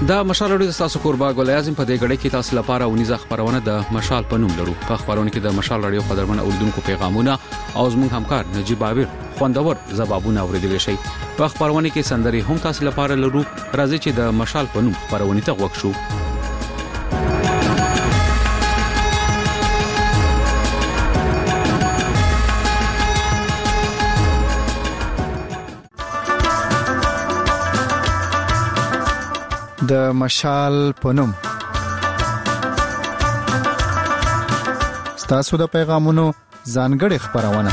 دا مشال اوري تاسو کوربا ګل اعظم په دې غړې کې تاسو لپاره ونیزه خبرونه د مشال په نوم لرو. په خبرونه کې د مشال رادیو قدرمن اوردونکو پیغامونه او زموږ همکار نجيب عابر خوندور جوابونه اوریدل شي. په خبرونه کې سندري هم تاسو لپاره لرو. راځي چې د مشال په نوم خبرونه ته وښو. د مشال پنوم ستاسو د پیغامونو ځانګړي خبرونه.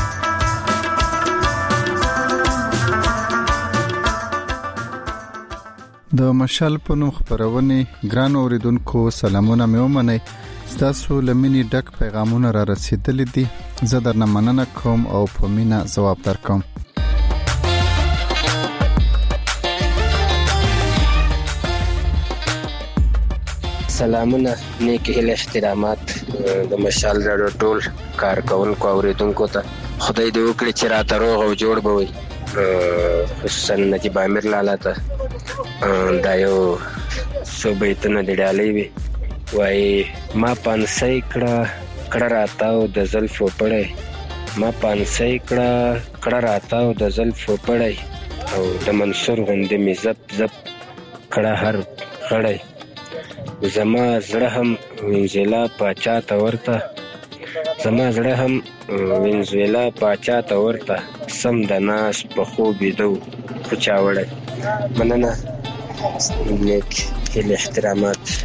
د مشال پنوم خبرونه ګران اوریدونکو سلامونه مې ومنئ. ستاسو لمنې ډک پیغامونه را رسیدلي دي. زه درنه مننه کوم او په مینه ځواب درکوم. سلامونه نیک هیله احترامات د مشال رادیو ټول کارکونکو اوریدونکو ته. خدای دې وکړي چې راته روغ او جوړ به وي. خصوصا نجيب عامر لالا ته دا یو څو بیتونه د ډالۍ وي. وایي ما پانسۍ کړه راتاو د زلفو پړی، ما پانسۍ کړه راتاو د زلفو پړی، او د منصور غوندې مې زپ زپ کړه هر غړی. زما زړه هم وینزویلا پاچا ته ورته، زما زړه هم وینزویلا پاچا ته ورته، سم د ناس په خوب ویده خو چا وړی. مننه، نیک هیله احترامات.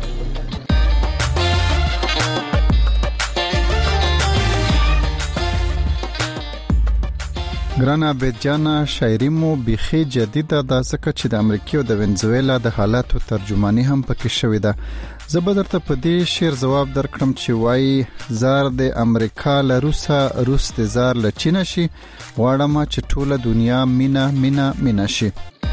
ګران عبید جانا، شاعری مو بيخي جديده ده، ځکه چې د امریکا او د وینزویلا د حالاتو ترجمانی هم پکې شوې ده. زه به درته په دې شعر جواب درکړم چې وایي زار د امریکا له روسا، روس د زار له چین شي، غواړم چې ټوله دنیا مینا مینا مینا شي.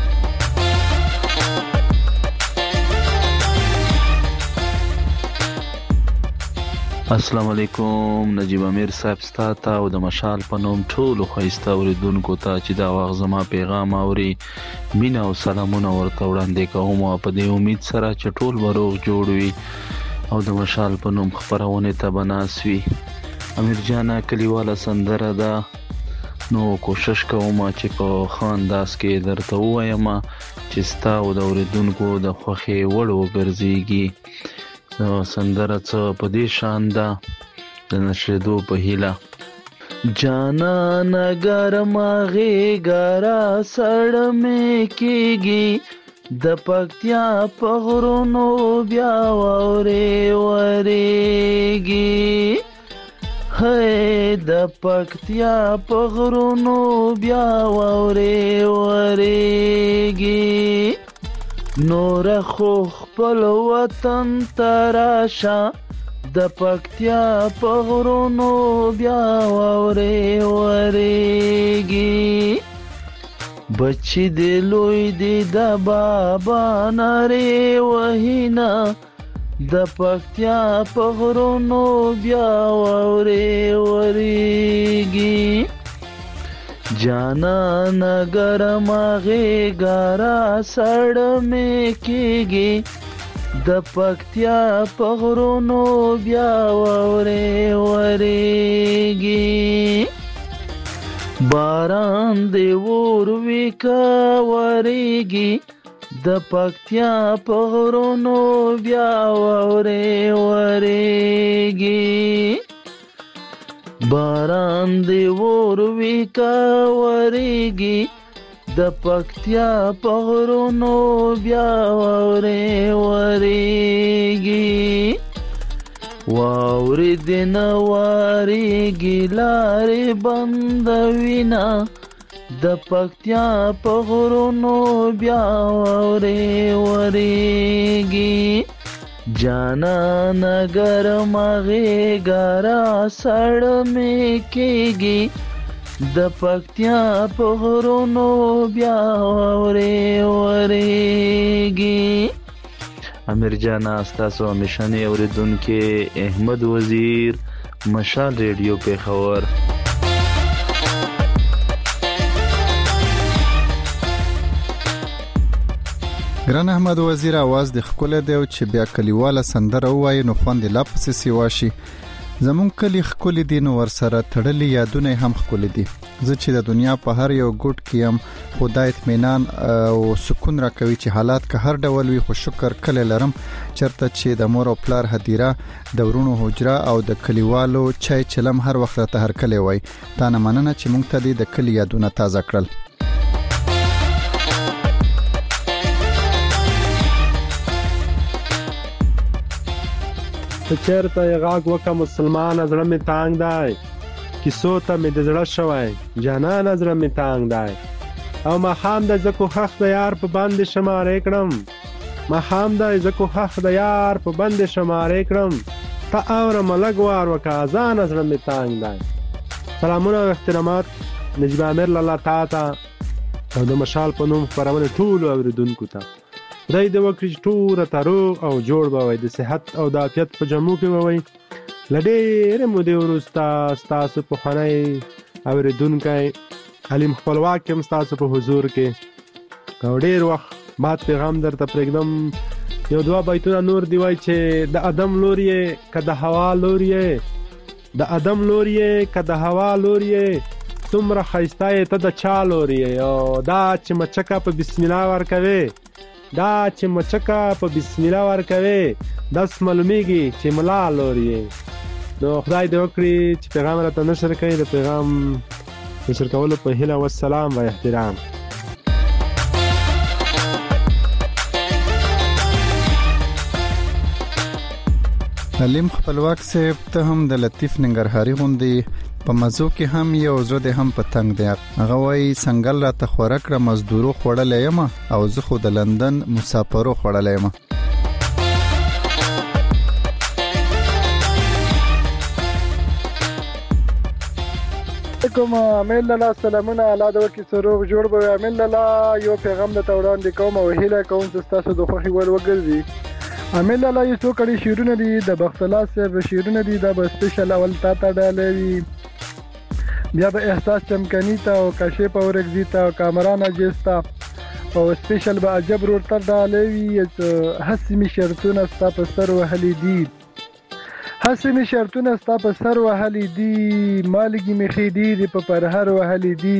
السلام علیکم. نجيب عامر صاحب ستاته او د مشال په نوم ټول خوښته اوریدونکو ته چې دا واغ زما پیغام اوري، مینا او سلامونه ورته وړاندې کوم په دې امید سره چې ټول وروغ جوړ وي او د مشال په نوم خبرونه ته بناسوي. امیر جانا کلیواله سندره ده، نو کوشش کوم چې په خانداس کې درته وایم چې ستا او د اوریدونکو د خوخي وړو ګرځيږي. سندره څه په دې شان ده د نشریدو په هیله. جانا نګر ماغه ګرا سړ می کیږي، د پکتیا په غرونو بیا وره ورېږي، هې د پکتیا په غرونو بیا وره ورېږي، نور خو خپل وطن تراشا، د پکتیا په غرونو بیا وره ورېږي، بچی دی لوی دی د بابا نری وهینا، د پکتیا په غرونو بیا وره ورېږي، جانا نگر ماغه ګرا سړ می کیږي، د پکتیا په غرونو بیا وره ورېږي، باران دی ور وکا ورېږي، د پکتیا په غرونو بیا وره ورېږي، باران دی ور وکا ورېږي، د پکتیا په غرونو بیا وره ورېږي، واورې دین وارېږي لارې بندوینا، د پکتیا په غرونو بیا وره ورېږي، جانا نگر ماغه ګرا سړ می کیږي، د پکتیا په غرونو بیا وره ورېږي. امیر جانا ستاسو همیشنی اوریدونکو احمد وزیر، مشال ریډیو پیښور. ګران احمد وزیر आवाज د خپل دی چې بیا کلیواله سندره وایي نو خوند لا پسې سیواشي زمون کلی خپل دین ور سره تړلې یادونه هم خپل دي زه چې د دنیا په هر یو ګوټ کې هم خدای اطمینان او سکون راکوي چې حالات که هر ډول وي خو شکر کله لرم چرته چې د مور او پلار هدیره د ورونو حجره او د کلیوالو چای چلم هر وخت ته هر کله وای تا نه مننه چې مونږ ته د کلی یادونه تازه کړل چیرته غاګ وکه مسلمان زړه می تانګ دی کیسو ته می د زړه شوی جانان زړه می تانګ دی او ما خام د زکو حق د یار په باندې شمارې کړم ما خام د زکو حق د یار په باندې شمارې کړم تا اور ملګ وار وکه ځان زړه می تانګ دی سلامونه او احترامات نجیب امیر لاله تا او د مشال په نوم خبرونه ټول اوریدونکو ته خدای دې وکړي ټول تروغ او جوړ بوي د صحت او د عافیت په جمو کې بوي لډېر مو دې ورستا تاسو په خنای اوریدونکو علیم خپلواک هم تاسو په حضور کې او ډېر وخت بعد پیغام درته پرېږدم یو دوا بیتونه نور دی وای چې د ادم لوري کده هوا لوري د ادم لوري کده هوا لوري څومره خیسته ته د چا لوري او دا چې مچکا په بسم الله ورکوي دا چې مچکا په بسم الله ورکوي داس معلومیږي چې ملا لوري نو خدای دې وکړي چې پیغام راته نشر کړي د پیغام نشر کولو په هیله والسلام و احترام علیم خپلواک صاحب ته هم د لطیف ننګرهاري غوندي په مزو کې هم یو زړه د هم پتنګ دی هغه وای سنگل را ته خورک را مزدورو خوړلې یم او زه خو د لندن مسافرو خوړلې یم کوم امین الله سلامونه الاده وکي سروغ جوړ به امین الله یو پیغام د توړان د کوم او هیله کوم چې تاسو د خوخي ول وګرځي امین الله یو څو کړي شیرونه دي د بختلا صاحب شیرونه دي د سپیشل اول تا ډالې بیا به احساس چمکنی تا او کاشف اورګزی تا او کامران اجستا او سپیشل به عجب ورته ډالې حسمی شرطونه ستا په سر وهلي دي حسمی شرطونه ستا په سر وهلي دي مالګي مخې دي په پرهر وهلي دي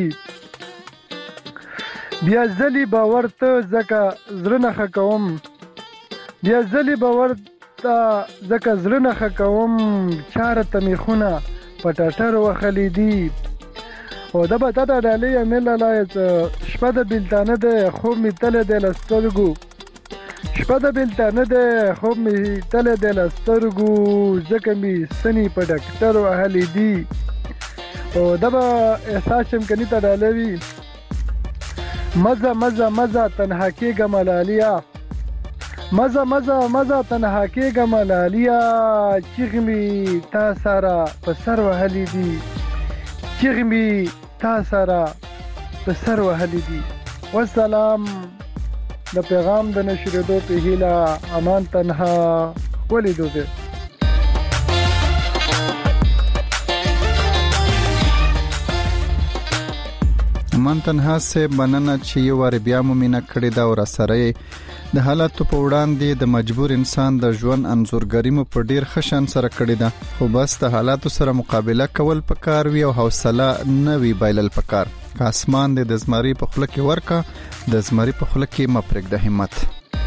بیا ځلی باور ته زکه زړه نه کوم بیا ځلی باور ته زکه زړه نه کوم چاره ته میخونه پټاټر وخلی دي او دا به تا ډالې امل الله شپه د بلتانه ده خوب می تل د لسترګو شپه د بلتانه ده خوب می تل د لسترګو ځکه می سنی په ډاکټر وهلی دي او دا به احساس چمکنی ته ډالې مزه مزه مزه تنها کېږه ملالیا مزه مزه مزه تنها کېږه ملالیا چیغې می تا سره په سر وهلی دي چیغې می تا سره په سر وهلی دي والسلام د پیغام د نشریدو په هیله امان تنها ولیدو دي امان تنها سه مننه چې یو ور بیا مومینه کړی دا ور سره د حالاتو په وړاندې د مجبور انسان د ژوند انزورګری مو په ډیر خشن سره کړی ده خو بس د حالاتو سره مقابله کول پکار وی او حوصله نه وی بایلل پکار که اسمان د زمری په خله کې ورکا د زمری په خله کې مپرګ د همت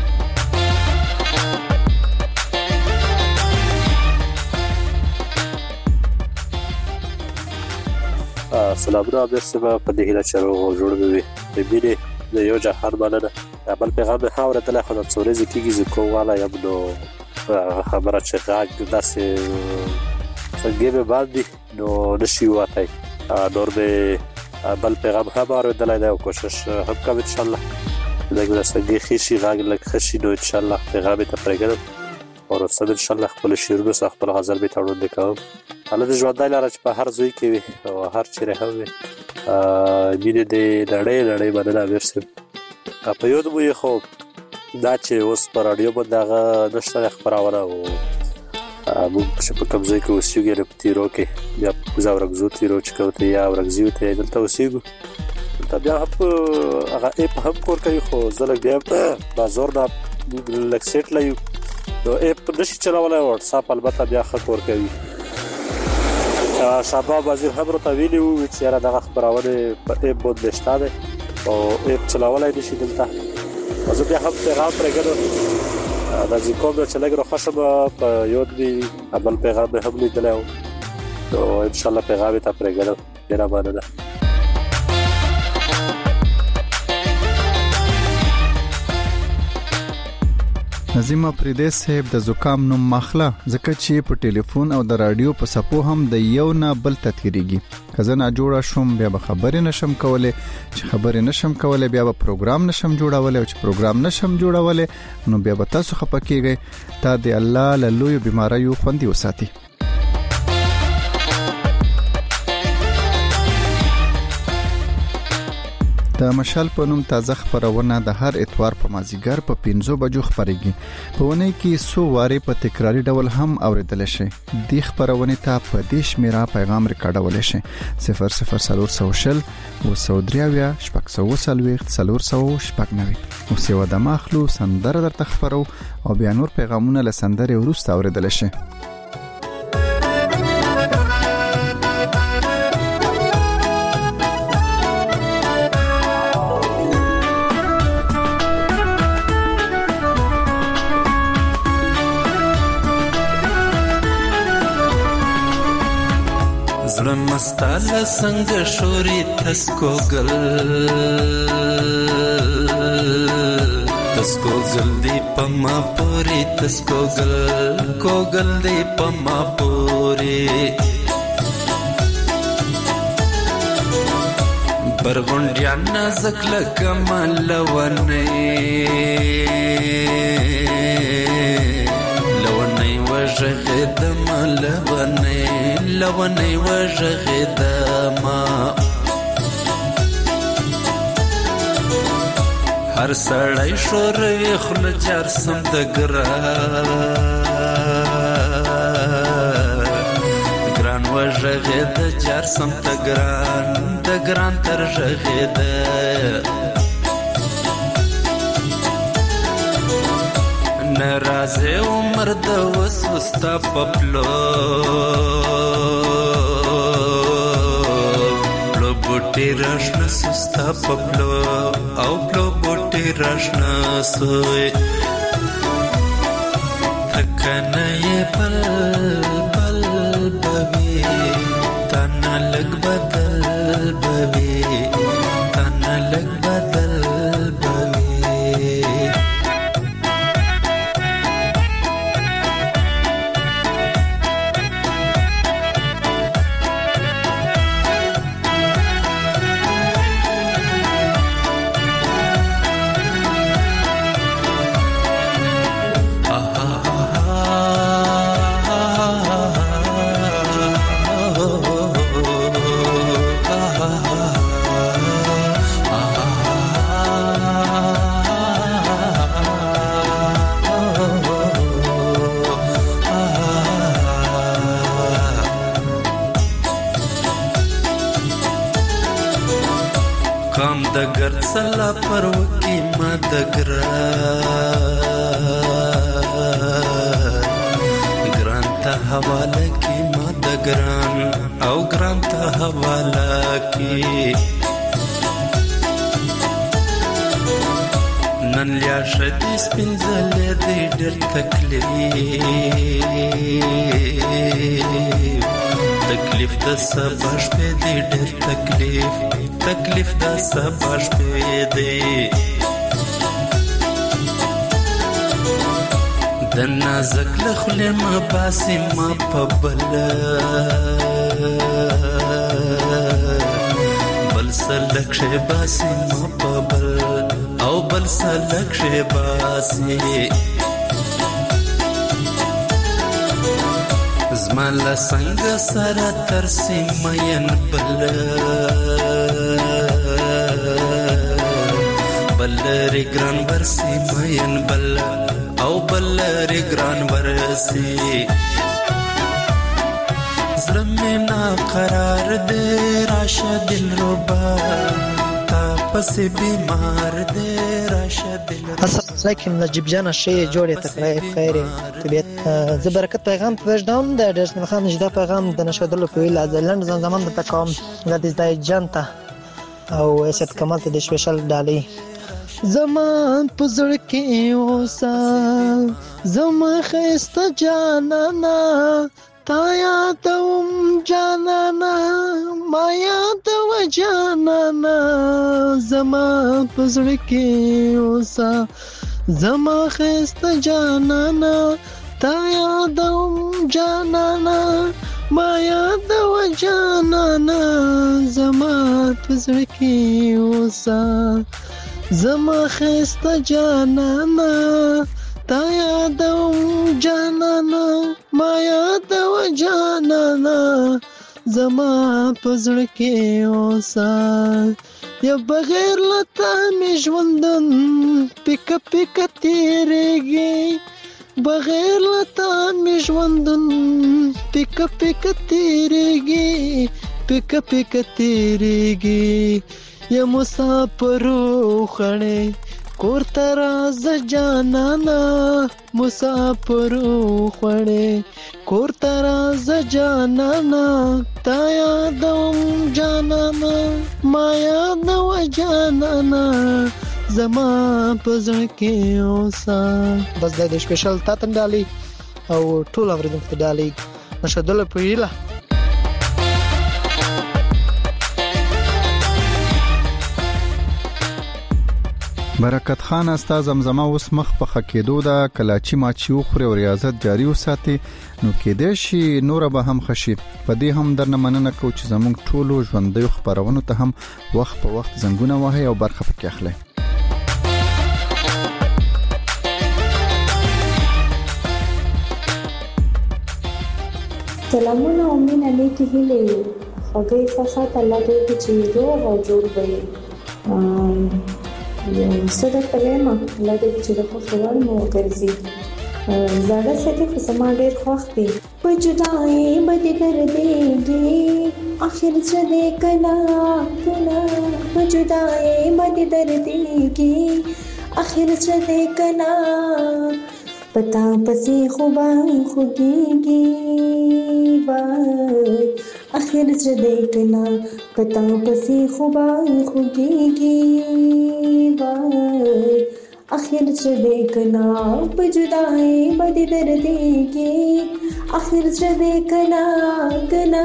سلامونه برسه په دې هیله چرو جوړ وي د بیره د یو جهان مننه بل پیغام ها ورته خو د څورې کیږي زکو والا یم نو خبره چې غاګ داسې څنګه به باندې نو نشي واتای نور به بل پیغام ها ورته دا کوشش هم کوم ان شاء الله دغه څنګه خشي غاګ لک خشي نو ان شاء الله پیغام ته پرېږدم او رسد ان شاء الله خپل شیرونو سره خپل غزل به تړون وکړم الله دې ژوند لاره چې په هر ځای کې وي او هر چیرې هم وي مینه دې لړۍ باندې ورسې په یو دمو خو دا چې اوس پر رادیو باندې نشته خبرونه او موږ چې په کوم ځای کې اوسېږو په تیرو کې یا په ځاورګزو تیرو چې کوته یا ورګزیو ته دلته اوسېږو ته بیا هغه اپ هم کور کوي خو زه بیا بازار نه لک سیټ لایو نو اپ نشي چلولای واتس اپ البته بیا ښه کور کوي. شابه وزیر هم راته ویلي وو چې یاره دغه خبرونه په اپ باندې شته ده او اپ چلولای نشي دلته. زه بیا هم پیغام پرېږدم د کوم چې لږ راخه شم په یاد وي بل پیغام هم لیدلی و نو انشاءالله پیغام ته پرېږدم. ډېره مننه. نظیم افریدی صاحب د زکام نوم ماخله ځکه چې په ټلیفون او د رادیو په سپو هم د یو نه بل ته تیریږي. که زه نه جوړه شوم بیا به خبرې نشم کولی، چې خبرې نشم کولی بیا به پروګرام نشم جوړولی، او چې پروګرام نشم جوړولی نو بیا به تاسو خفه کیږئ. تا د الله له لویو بیماریو خوندي وساتي. د مشال په نوم تازه خبرونه د هر اتوار په مازیګر په 5 بجو خبرېږي. په ونې کې سو واره په تکراری ډول هم اوریدل شي. د خبرونه ته په دې شمیره پیغام ریکارډول شي 00400 203 شپږ 490 او سیو د مخلو سندره در تخبرو او بیا نور پیغامونه له سندره ورسته اوریدل شي. زړه مستاله څنګه شوري تسکوګل دی پما پوري تسکوګل کوګل دی پما پوري برغونډیا نازک لکمل ونه وژغدم لونی وژغدم هر سړی شوروي خل جر سم د ګران وژغد جر سم د ګران تر ژغد نرازه عمر د وسوستا پپلو پلو بوټي راشنا سستا پپلو او پلو بوټي راشنا سوی تکنه بل بل بوي تنا لګ بدل بوي تنا لګ بدل بوي کام د ګرد سلا پر وکی ما د ګران ته حواله کی ما د ګران او ګران ته حواله کی نن لیا شدی سپینځل دې ډېر تکلیف د سبا شپې دې ډېر تکلیف د سبا شپې دې د نازک لخلې ما باسي ما په بل سلک شه باسي ما په بل او بل سلک شه باسي زمان لا څنګه سره ترسي مين بل ګران ورسي مين بل او بل ګران ورسي زړه مې نا قرار دې راشه دل ربا تا پسې بیمار دې راشه دل السلام علیکم نجیب جان شی جوړې تکړه خیر طبیعت زه برکت پیغام پېژدم د ډېر خان نجدا پیغام د نشدلو په ویل ازلند زمان د تکام د دې جنتا او اسد کمال ته د سپیشل ډالۍ زمان پزړ کې اوسا زما خسته جانانا تا یادوم جانانا ما یادو جانانا زما پزړ کې اوسا زما خسته جانانا تا یادوم جانانا ما یادو جانانا زما پزړ کې اوسا زما خسته جانانا تا یادوم جانانا ما یادو جانانا زما پزړ کې اوسا یا بغیر لتا می ژوندون پک پک تیرېږي بغیر لتا می ژوندون پک پک تیرېږي پک پک تیرېږي یا مسافرو خړې کور تراز جانانا مسافرو خړې کور تراز جانانا تا یادوم جانانا ما یادو جانانا زما پزړ کې اوسا بس د سپیشل تاتن ډالۍ او ټول اوریدونکو ته ډالۍ نشدل په ویله برکت خان استاد زمزمه اوس مخ په خکېدو دا کلاچی ماچیو خوري او ریاضت جاری وساتي نو کېدې شي نور به هم خشي په دې هم درنه مننه کو چې زموږ ټولو ژوندۍ خبرونو ته هم وخت په وخت زنګونه وهي او برخه پکې اخلي سلامونه او مینه لیکي هلي خوږی فسات الله دې چې روغ او جوړ وي صدق کلمه الله دې چې د خوشوال مو ګرځي زړه سره په سما ډېر خوښ دي په جدای باندې دردېږي اخر څه دې کنا کنا په جدای باندې دردېږي اخر څه دې کنا پتا پسې خوبا خوږيږي با اخر څه دې کنا پتا پسې خوبا خوږيږي با اخر څه دې کنا په جدای باندې دردېږي اخر څه دې کنا کنا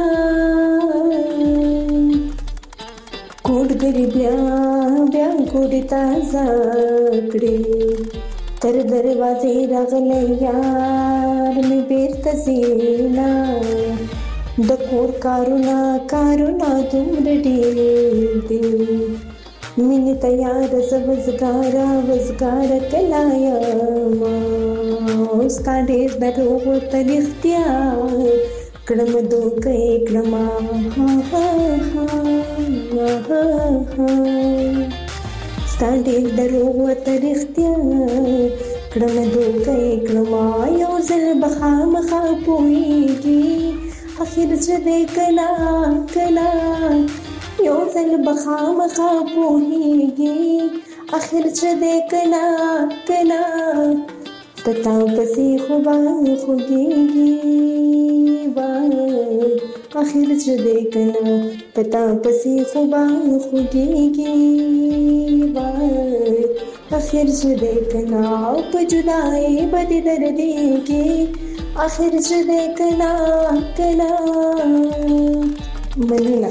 کوډ ګری بیا بیا کوډ تازه کړې تر دروازې راغلی یار مې بیرته زینا د کور کارونه دومره ډېر دي مینې تیار وزګاره کلا یما ستا ډېر دروغ ته رښتیا کړم دوکې کړم ستا ډېر دروغ ته رښتیا کړم دوکې کړم یو ځل به خامخا پوهېږي اخر څه دې کنا کنا یو ځل به خامخا پوهېږي اخر څه دې کنا کنا پتا پسې خوبا خوږېږي وای اخر څه دې کنا پتا پسې خوبا خوږېږي وای اخر څه دې کنا په جدای باندې دردېږي اخر څه دې کنا کنا مننه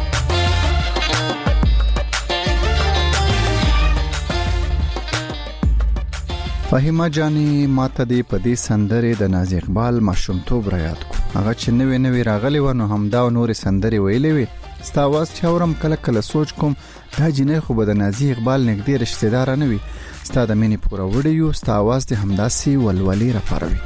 فهیمه جانی ماته دی په دې سندره د ناز اقبال ماشومتوب را یاد کو هغه چې نوې راغلی و نو همدا نور سندره ویلې وي ستاواز چاورم کله کله سوچ کوم دا جنې خو به د نازي اقبال نږدې رشتہ دار نه وي ستاد مینې پورا وړیو ستاواز د همداسي ولولي را پاروي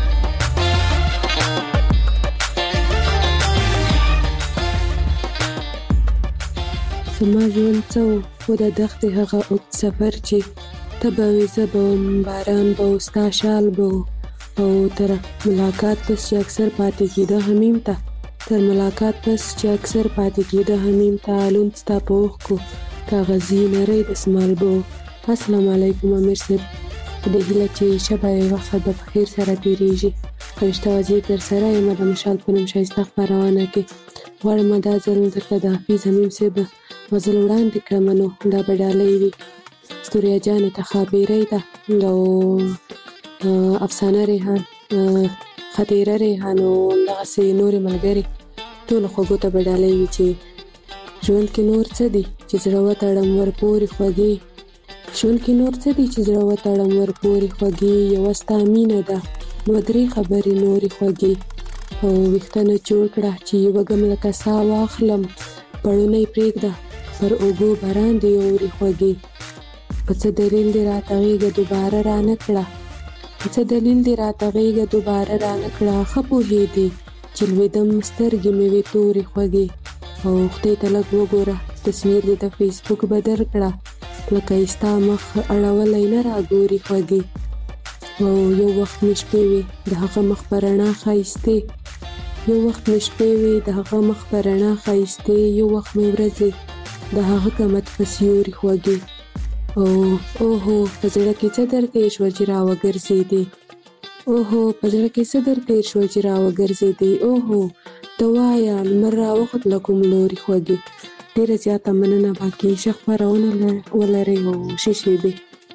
سما ژوند څو خو د دښتې هغه اوږد سفر چې ته به وې زه به وم باران به و ستا شال به و او تر ملاقات پس چې اکثر پاتې کېده همیم ته تر ملاقات پس چې اکثر پاتې کېده همیم ته لوند ستا په اوښکو کاغذي نری دستمال بو. السلام علیکم امیر صاحب، په دې هیله چې شبه وخت به په خیر سره تیریږي. فرشته وزیر در سره یم د مشال په نوم ښایسته خپرونه کې. غواړم دا ځل درته د حفیظ حمیم صاحب غزل وړاندې کړم، نو دا به ډالۍ وي. ستوریا جانې ته خابیری ده او افسانه ریحان، خطیره ریحان او همدغسې نورې ملګرې ټولو خوږو ته به ډالۍ وي چې ژوند کې نور څه دي چې زړه وتړم ورپورې خوږې. ژوند کې نور څه دي چې زړه وتړم ورپورې خوږې. یوه ستا مینه ده، دوه درې خبرې نورې خوږې. او ویښتانه جوړ کړه چې وږم لکه ساه واخلم. پړونی پرېږده پر اوږو باران دې اوري خوږې. په څه دلیل دې راته غېږه دوباره رانه کړه، په څه دلیل دې راته غېږه دوباره رانه کړه. ښه پوهېدې چې لوېدم سترګې مې وې تورې خوږې. او خدای ته لږ وګوره، تصویر دې د فیسبوک بدل کړه، لکه یې ستا مخ اړولی نه راګوري خوږې. او یو وخت مې شپې وې د هغه مخ په رڼا ښایستې، یو وخت مې شپې وې د هغه مخ په رڼا ښایستې. یو وخت مې ورځې د هغه قامت په سیوري خوږې. اوهو په زړه کې څه درتېر شوه چې راوګرځېدې، اوهو په زړه کې څه درتېر شوه چې راوګرځېدې. اوهو ته وایه لمر راوخت له کوم لوري خوږې. ډېره زیاته مننه، باقي ښه خپرونه ولرئ او ښې شېبې.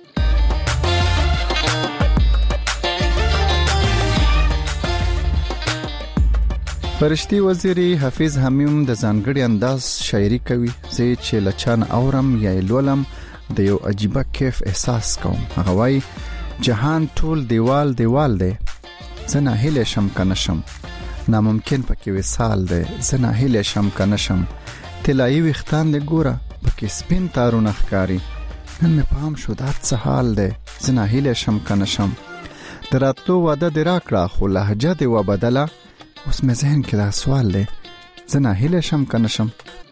فرشتي وزیري حفیظ حمیم د ځانګړي انداز شاعري کوي. زه چې لچان اورم یا لولم د یو عجیبه کیف احساس کوم. هغه وایي جهان ټول دیوال دیوال دی، زه ناهیلی شم که نشم. ناممکن پکې وصال دی، زه ناهیلی شم که نشم. طلایي ویښتان دې ګوره پکې سپین تارونه ښکاري. نن مې پام شو دا څه حال دی، زه ناهیلی شم که نشم. د راتلو وعده دې راکړه خو لهجه دې وبدله. اوس مې ذهن کې دا سوال دی، زه ناهیلی شم که نشم.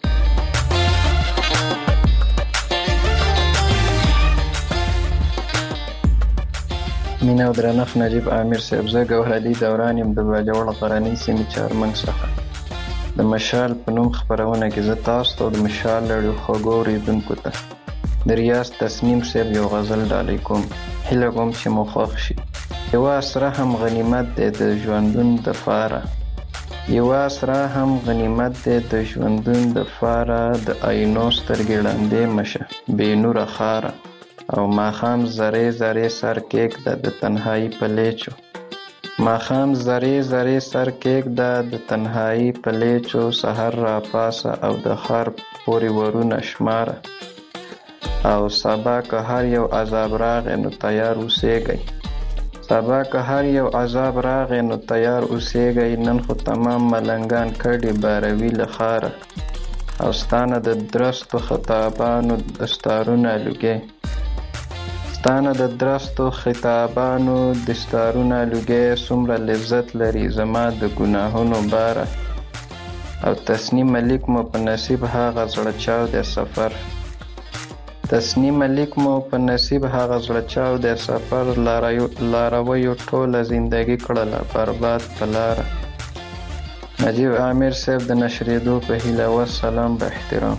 مینه او درنښت نجیب امیر صاحب، زه ګوهرعلي دوران یم د باجوړ غرنۍ سیمې چارمنګ څخه. د مشال په نوم خپرونه کې زه تاسو ته د مشال لړیو خوږو اورېدونکو ته د ریاض تصنیم صاحب یو غزل ډالۍ کوم. هیله کوم چې مو خوښ شي. یوه اسره هم غنیمت دی د ژوندون د فاره، یوه اسره هم غنیمت دی د ژوندون د فاره. د آینو سترګې ړندې مشه بې نوره خاره، او ماښام زرې زرې سر کېږده د تنهایي په لیچو. ماښام زرې زرې سر کېږده د تنهایي په لیچو. سحر را پاسه او د ښار پورې ورونه شماره. او سبا که هر یو عذاب راغی نو تیار اوسېږئ، سبا که هر یو عذاب راغی نو تیار اوسېږئ. نن خو تمام ملنګان کډې باروي له ښاره، او ستانه د درستو خطابانو دستارونه لوګي، ستانه د درستو خطابانو دستارونه لوګي. څومره لذت لري زما د ګناهونو باره، او تسنیم ملیک مو په نصیب هغه زړه چاو دی سفر. تسنیم ملیک مو په نصیب هغه زړه چاو دی سفر. لارویو ټوله زندگی کړله برباد په لاره. نجیب امیر صاحب د نشریدو په هیله، والسلام به احترام.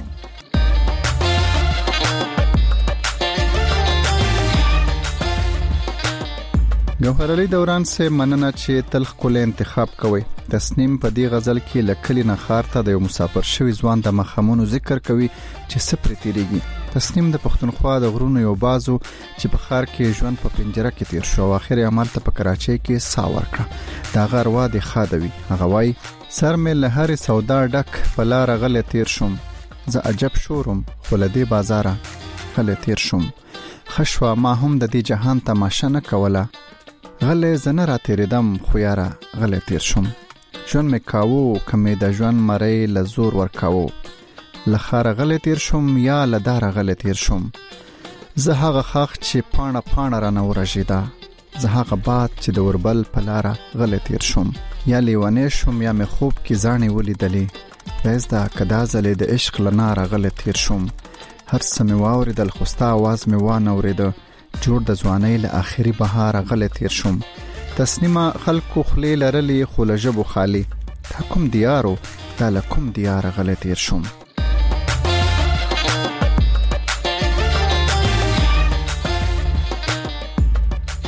ګوهرعلي دوران سے مننه چې تل ښکلی انتخاب کوي. تسنیم په دې غزل کې له کلي نه ښار ته د یو مسافر شوي ځوان د مخامونو ذکر کوي چې څه پرې تېرېږي. تسنیم د پښتونخوا د غرونو یو بازو چې په ښار کې ژوند په پنجره کې تیر شو او اخر یې عمل ته په کراچۍ کې ساه ورکړه. د هغه اروا دې ښاده وي. هغه وایي سر مې له هرې سودا ډک په لاره غلی تیر شوم. زه عجب شورم خو له دې بازاره غلی تیر شوم. ښه شوه ما هم د دې جهان تماشه نه کوله، غلی زه نه را تېرېدم خو یاره غلی تیر شوم. ژوند مې کاوو که مې د ژوند مری له زور ورکاوو. له ښاره غلی تیر شوم یا له داره غلی تیر شوم. زه هغه خاخ چې پاڼه پاڼه رانه ورژېده، زه هغه باد چې د اوربل په لاره غلی تیر شوم. یا لیونی شوم یا مې خوب کې زاڼې ولیدلې، رایزده که دا ځلې د عشق له ناره غلی تیر شوم. هر څه مې واورېدل خو ستا اواز مې وانه اورېده، جوړ د ځوانۍ له آخري بهاره غلی تیر شوم. تسنیمه خلکو خولې لرلې خو له ژبو خالي، دا کوم دیارو دا له کوم دیاره غلی تیر شوم.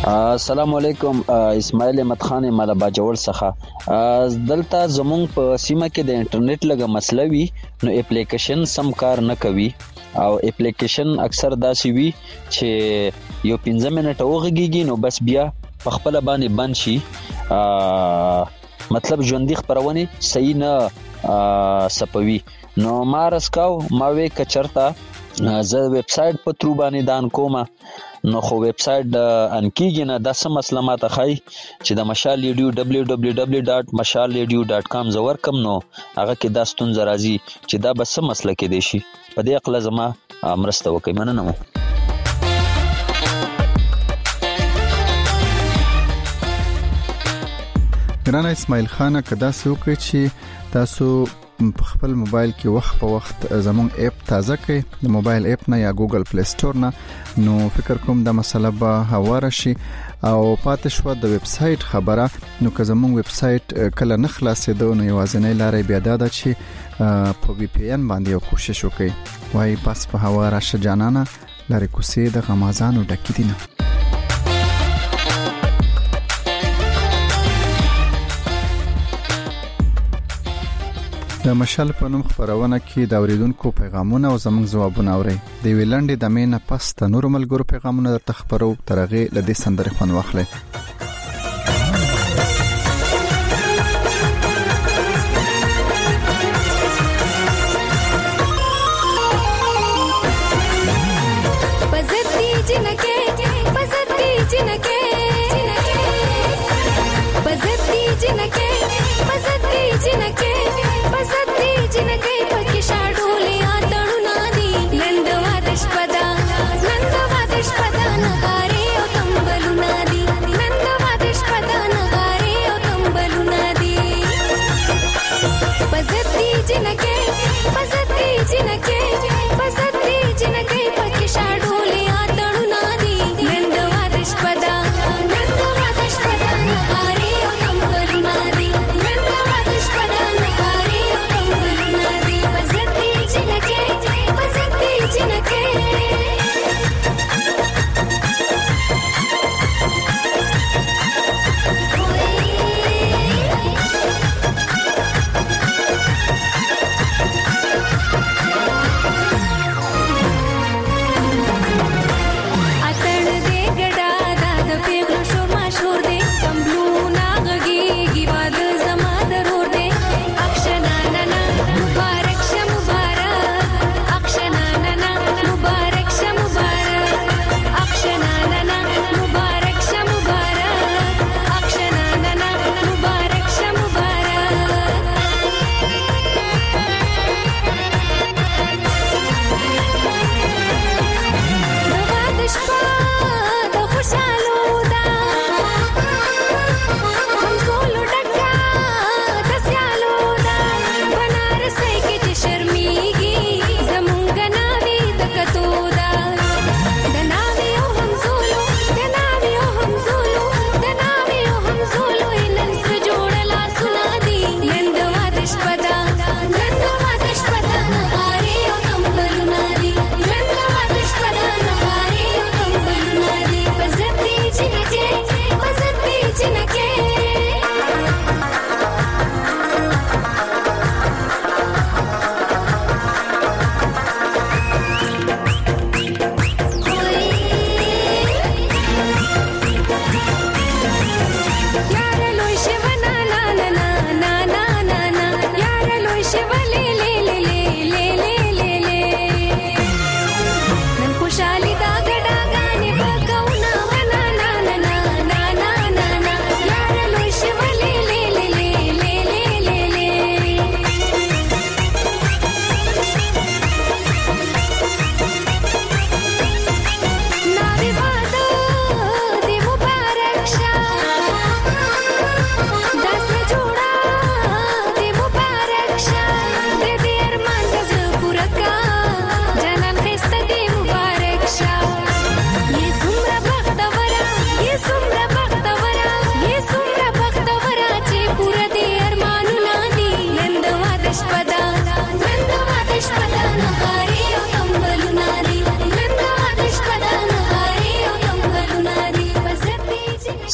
السلام علیکم. اسماعیل احمد خان مالا باجوړ څخه. دلته زمونږ په سیمه کې د انټرنیټ لګه مسله وی نو اپلیکیشن سم کار نه کوي او اپلیکیشن اکثر داسې وی چې یو 15 منټه وغږیږي نو بس بیا په خپل باندې بند شي. مطلب ژوندۍ خبرونه صحیح نه سپوي. نو ما رسکاو ما وی کچرتا زه ویب سټ په ترو باندې دان کومه نو خو ویب سټ انکیږي نه د سم مسله ماته خای چې د مشال ریډیو www.mashalradio.com زور کم نو هغه کې دا ستونزه راځي چې دا بس مسله کې دی شي په دې عقل زما مرسته وکي مننه مو. ګرانه اسماعیل خان کدا سو کوي چې تاسو په خپل موبایل کې وخت په وخت زموږ اپ تازه کړئ د موبایل اپ نه یا ګوګل پلی سٹور نه نو فکر کوم د مسله به هواره شي او پاتې شو د ویب سټ خبره نو که زموږ ویب سټ کله نه خلاصېدو نو یوازینۍ لارې بیا دا ده چې په وی پی ان باندې یو کوشش وکړئ وای پس په هواره شجانانه لارې کوسې د غمازانو ډکې دي نه. د مشال په نوم خبرونه کې د اوریدونکو پیغامونه او زموږ ځوابونه اوري. د ویلندې د مینه پس د نور ملګرو پیغامونه د تخبرو ترغه لدې سندره خوان واخلې. بزتی جنکه بزتی جنکه بزتی جنکه بزتی جنکه بزتی جنکه پکې شاډولیا تړونا دي نندوا دشپدا نغاري او کمبلونا دي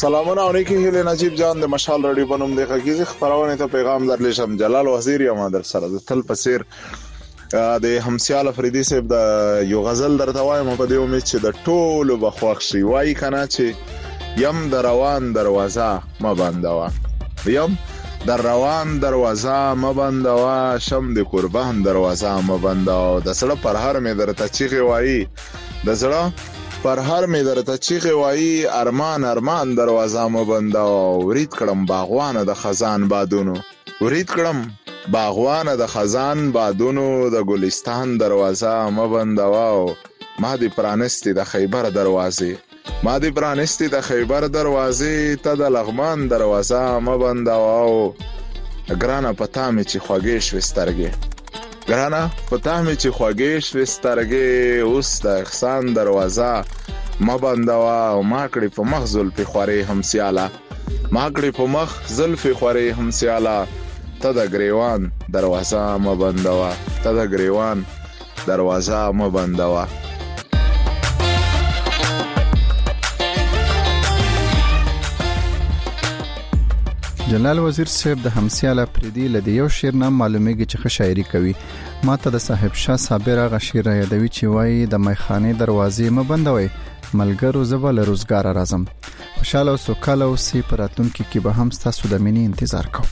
سلامونه علیکم هیله نجیب جان د مشال رادیو بنوم د حقیقي خبرونه ته پیغام درلېشم. جلال وزیر یم در سره د تل پسیر د همسیال افریدي صاحب د یو غزل درته وایم په دې امید چې د ټولو بخښ شي. وایي کنه چې یم د روان دروازه ما بندوا، یم در روان دروازه ما بندوا، شم د قربان دروازه ما بندوا. د سړه پر هر مې درته چیغې وایي، د سړه پر هر مې درته چیغې وایي، ارمان ارمان دروازه ما بندوا. ورید کړم باغوانه د خزان بادونو، ورید کړم باغوانه د خزان بادونو، د ګلستان دروازه ما بندوا. ما دې پرانستی د خیبر دروازې، ما دې پرانستی د خیبر دروازې، ته د لغمان دروازه ما بندوا. ګرانه پتا مې چې خوږې شوې سترګې، ګرانه پتا مې چې خوږې شوې سترګې، اوس د احسان دروازه ما بندوا. او ما کړې په مخ زلفې خورې همسیاله، ما کړې په مخ زلفې خورې همسیاله، ته د ګریوان دروازه ما بندوا، ته د ګریوان دروازه ما بندوا. جلال وزیر صاحب د همسیال افریدي لدی یو شعر نه معلومیږي چې ښه شاعري کوي. ما ته د صاحب شاه صابر هغه شعر یادوي چې وایي د میخانې دروازې مه بندوي، ملګرو زه به له روزګاره راځم. خوشاله او سوکاله اوسئ، په راتلونکي کې به هم ستاسو د مینې انتظار کوو.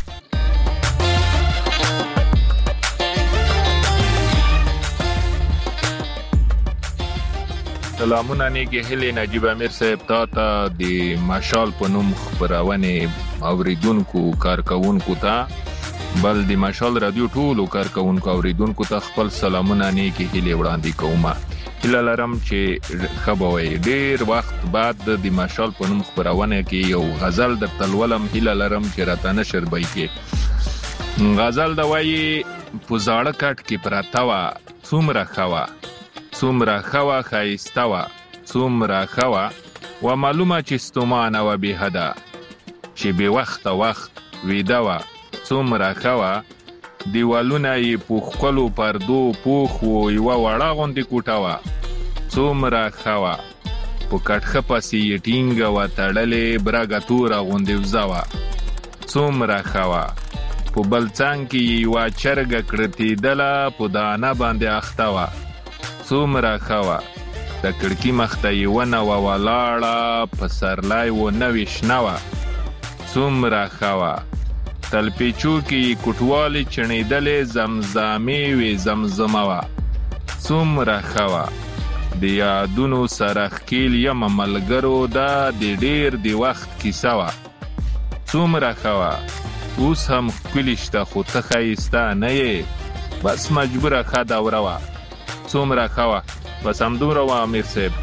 سلامونه نیکی هلی نجیب امیر صاحب تا د مشال په نوم خبرونه اوریدونکو کارکونکو ته، بل د مشال رادیو ټولو کارکونکو اوریدونکو ته خپل سلامونه نیکی هلی وړاندې کوم. هله لرم چې خبروي ډیر وخت بعد د مشال په نوم خبرونه کې یو غزل در تلولم. هله لرم چې راته نشر بای کې غزل د وایي پوزاړه کټ کې پراتاوه، څومره خوا څومره خوا خایسته وا، څومره خوا و معلومه چې ستومانه و بی حدا، چې بی وخت ویده وا، څومره خوا دیوالونه یې پوښکلو پردو پوښ و یوه وړه غوندې کوټه وا، څومره خوا په کټخه پسې یې ټینګه و تړلې برګه توره غوندې وزه وا، څومره خوا په بل څنګ کې یې یوه چرګه کړتېدله په دانه باندې اخته وا، څومره خوا د کړکۍ مخته یې ونه وه ولاړه په سرلای و نوې شنه وه، څومره خوا تلپیچو کې یې کوټوالې چڼېدلې زمزمې وې زمزمه وه، څومره خوا د یادونو سره ښکېل یمه ملګرو دا د ډېر د وخت کیسه وه، څومره خوا اوس هم ښکلي شته خو ته ښایسته نه یې، بس مجبوره ښه دوره وه، څومره خوا بس همدومره و امیر صاحب.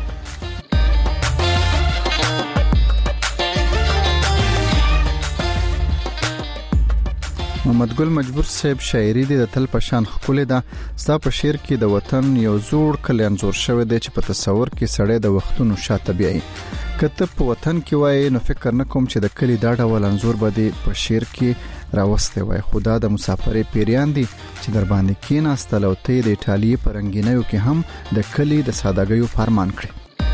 محمد ګل مجبور صاحب شاعري د تل پشان خپل ده. ستا په شعر کې د وطن یو زوړ کلی انځور شوی دی چې په تصور کې سړی د وختونو شاته بیایي. کته په وطن کې وای نو فکر نه کوم چې د کلی دا ډول انځور به دی په شعر کې راوسته وای. خدا د مسافرې پیریان دي چې در باندې کېناستل او ته د ایټالیا په رنگینیو کې هم د کلی د سادهګیو فرمان کړی.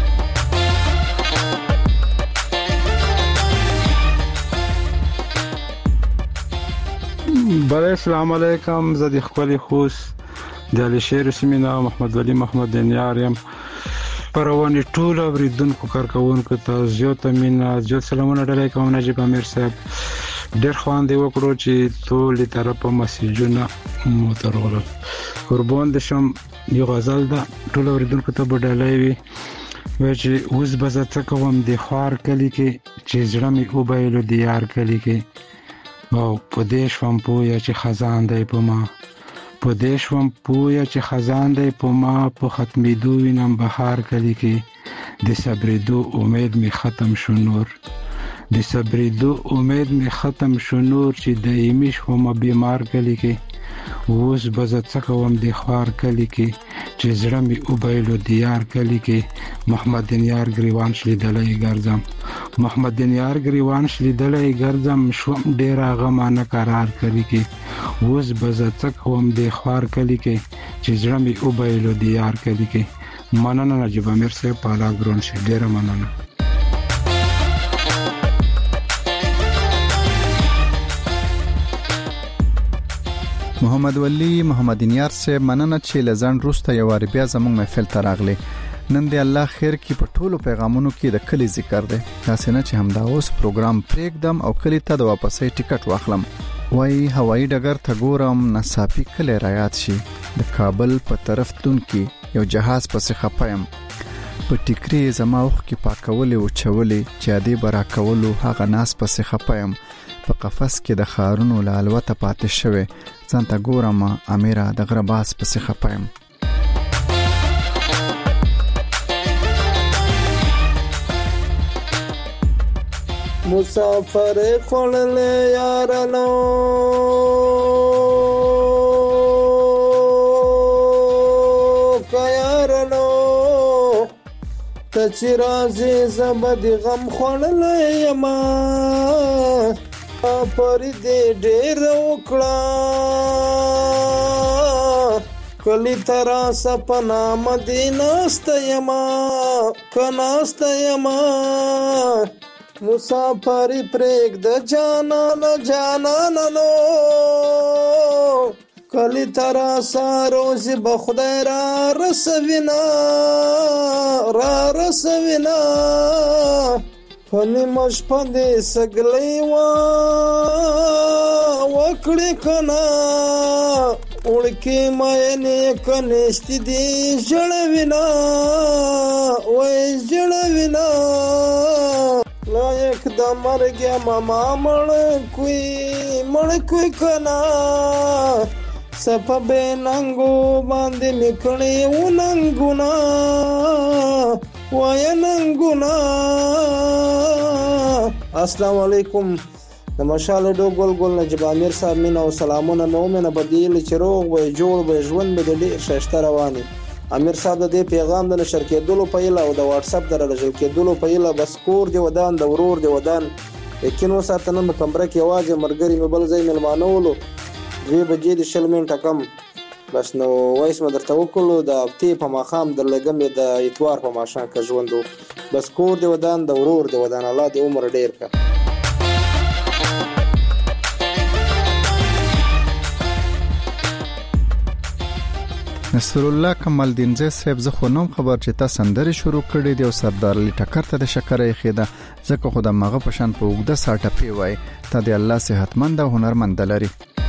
بله السلام علیکم، زه د خپل خوست د علي شیر سیمینا محمد ولی محمد دنیار یم. پرونی ټول اوریدونکو کارکونکو ته زیات مینا زیات سلامونه ډالۍ کوم. نجیب امیر صاحب ډېر خوان دی وکړو چې ټول طرفه مسیجونه موترول قربان دي شم. یو غزل ده ټول اوریدونکو ته ډالۍ وي چې اوس بزته کوم د خار کلی کې چې زړه می او بایلو د یار کلی کې، او په دې شوم پویا چې خزان دی په ما، په دې شوم پویا چې خزان دی په ما، په ختمېدو وینم بهار کلی کې، د صبرېدو امید می ختم شو نور، د صبرېدو امید می ختم شو نور، چې دایمي شوم بیمار کلی کې، اوس بزه څه کوم د خوار کلی کې چې زړه می وبایلو د یار کلی کې. محمد دنیار ګریوان شلیدلی ګرځم، محمد دنیار ګریوان شلیدلی ګرځم، شوم ډېره غمانه قرار کلی کې، اوس بزه څه کوم د خوار کلی کې چې زړه می وبایلو د یار کلی کې. مننه نجیب امیر صاحب، پالا ګرون شي، ډېره مننه. محمد ولی محمد انیار سے مننه چې لزان روسته یو واری بیا زموږ محفل ته راغلی. نن دی الله خیر کی په ټولو پیغامونو کې د کلی ذکر دی. تاسو نه چې همدا اوس پروګرام پریکدم او کلی ته د واپسې ټیکټ واخلم. وای هوایی ډګر ته ګورم نصافی کلی را یاد شي. د کابل په طرف تون کې یو جهاز پسې خپایم. په ټیکری زما اوخ کې پاکولې او چولې چې ادي برا کولو هغه ناس پسې خپایم. په قفس کې د خارونو لالوته پاتې شوه. ځان ته ګورم امیره د غرباس پسې خپایم. مسافر خلل یارانو چې راځي زبد غم خړل یما پر دې ډېر وکړه کلی ترا سپنا مدینه است یما کناست یما مسافر پرېګ د جانان نو کلی ترا ساروزی بخدای را رسوینا پنی مشپندی سگلی وکڑی کنا اڑکی مینی کنشتی دی جڑوینا لایک دا مر گیا ماما مڑ کوئی کنا سپبے ننگو باندې میکړې وننګونا ویننګونا. السلام علیکم. د مشال ډو ګل نجیب امیر صاحب مینا او سلامونه نو مینه بدیل چې روغ به جوړ به ژوند به ډېر ششته رواني. امیر صاحب د دې پیغام د نشر کېدلو په اله او د واتس اپ درلږل کېدلو په اله بس کور دی ودان د ورور دی ودان کینو ساتنه مکمبره کې आवाज مرګري مبل زې ملمانولو وی بجې د شلمنټه کم بس نو وایس مدرته وکړو د هفتې په ماښام درلګم د اتوار په ماښام کې ژوندو بس کور دی ودان د ورور دی ودان الله دې عمر ډیر کا. نصر الله کمال دینزه صاحب زه خو نوم خبر چې تا سندري شروع کړې دی او سردار علی ټکر ته د شکرې خېده ځکه خو د مغه پشان په وګده ساټه پی وای ته دی الله صحتمند او هنرمند لري.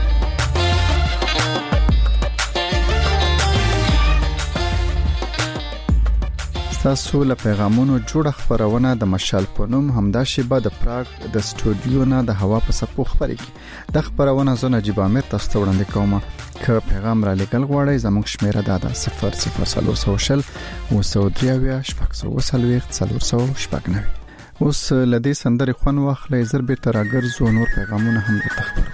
تاسو له پیغامونو جوړ خبرونه د مشال پونم همدا شیبه د پراګ د سټوډیو نه د هوا په سپو خبرې کی د خبرونه زو نجیب امیر تاسو وړاندې کوم. که پیغام را لګل غواړئ زموږ شمیره ده 0040 وسودریاویا شپږ 499. اوس لدی سندري خون واخلې زربې تراګر زو نور پیغامونه هم د تخبر.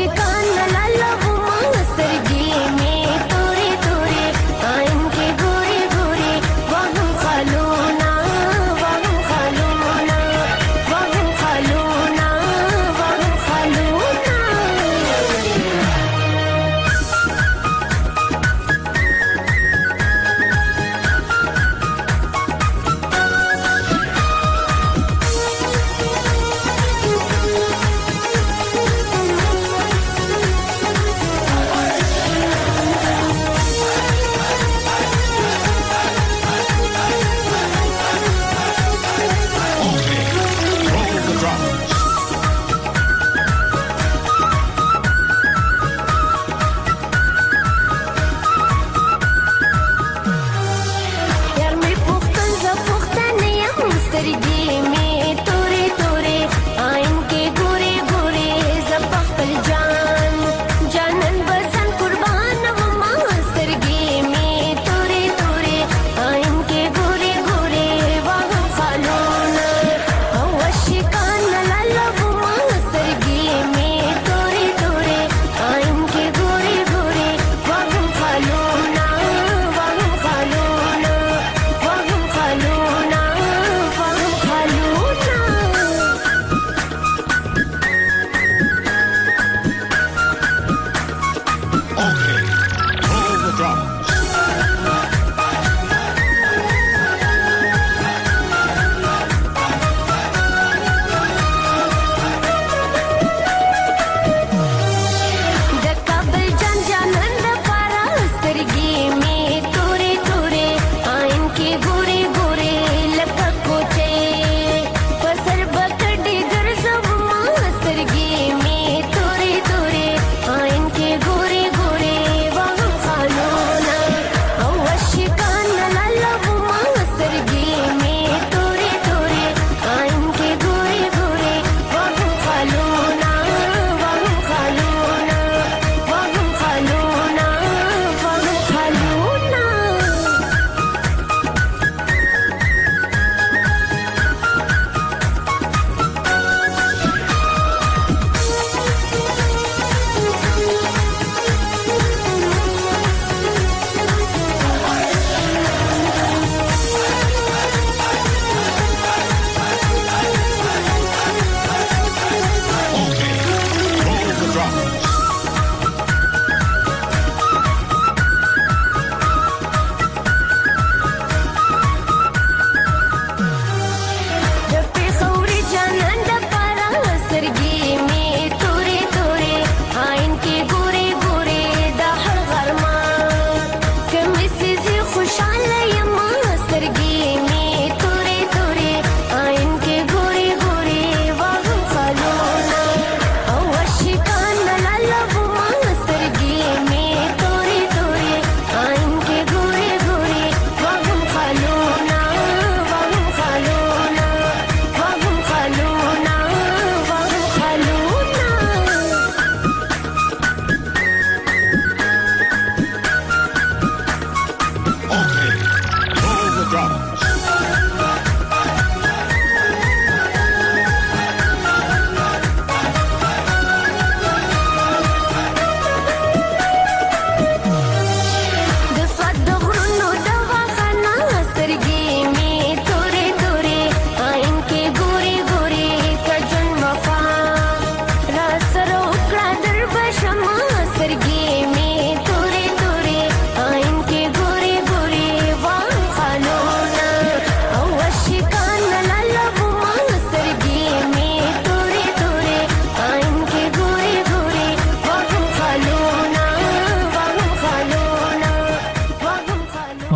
गोरी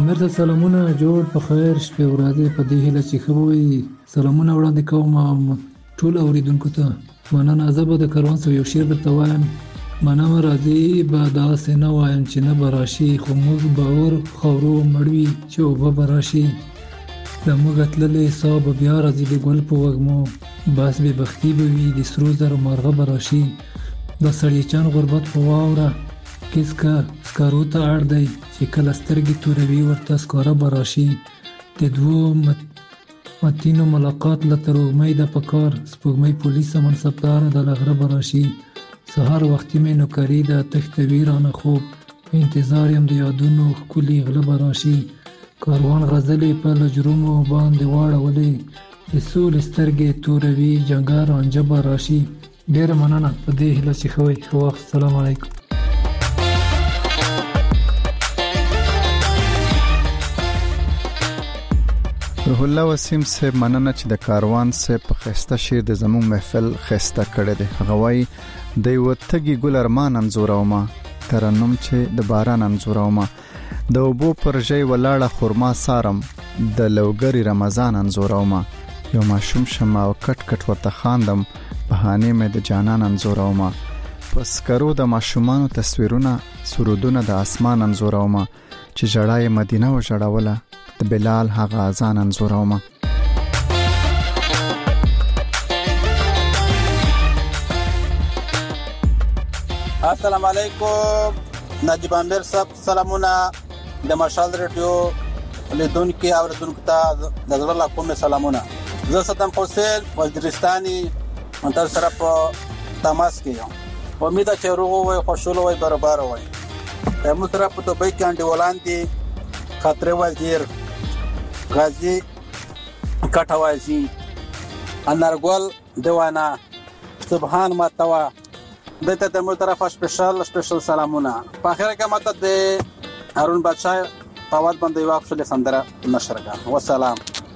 امیر ته سلامونه، جوړ په خیر شپې ورځې په دې هیله چې ښه وي. سلامونه وړاندې کوم ټول اوریدونکو ته. مننه. زه به د کاروان سو یو شعر درته وایم. منم راځي به داسې نه وایم چې نه به راشي، خو موږ باور خاورو مړوي چې اوبه به راشي. له موږه تللې ساه به بیا راځي د ګل په وږمو، بس بې بختي به وي د سرو زرو مارغه به راشي. د سړیچان غربت په واوره کیسکه سکارو ته اړ دی چې کله سترګې توروي ورته سکاره به راشي. د دوو متینو ملاقات له تروږمۍ ده په کار، سپوږمۍ پولیسه منصبداره د لغره به راشي. سهار وختي مې نوکري ده تښتوي رانه خوب، انتظار یم د یادونو ښکلي غله به راشي. کاروان غزلې په لجرونو باندې واړولې، د سولې سترګې توروي جنګه رانجه به راشي. ډېره مننه په دې هیله چې ښه وئ. ښه وخت. السلام علیکم. روح الله وسیم صاحب مننه چې د کاروان صاحب په خسته شعر د زموږ محفل خسته کړی دی. هغه وایي د یو تږي ګل ارمان انځورومه، ترنم چې د باران انځورومه، د اوبو پر ژۍ ولاړه خرما سارم، د لوګري رمضان انځورومه، یو ماشوم شمه او کټ کټ ورته خاندم، بهانې مې د جانان انځورومه، په سکرو د ماشومانو تصویرونه سرودونه د اسمان انځورومه، چې ژړای مدینه و ژړوله د بلال هغه اذان انځورومه. السلام علیکم نجیب امیر صاحب، سلامونه. د مشال رادیو لیدونکو او اوریدونکو ته د زړه له کومه سلامونه. زه صدام حسین وزیرستاني منتر سره په تماس کې یم. امید چې روغ وي، خوشاله وي، برابر وي. موږ سره په دوبۍ کې انډیولان دي، خاطر وزیر غازی کټوازی انارګل دیوانا سبحان ماتوا دته د مو طرفه سپیشل سلامونه. په اخر کې ماته د هارون بادشاہ پاوات باندې واقفه سندره نشر کړه. والسلام.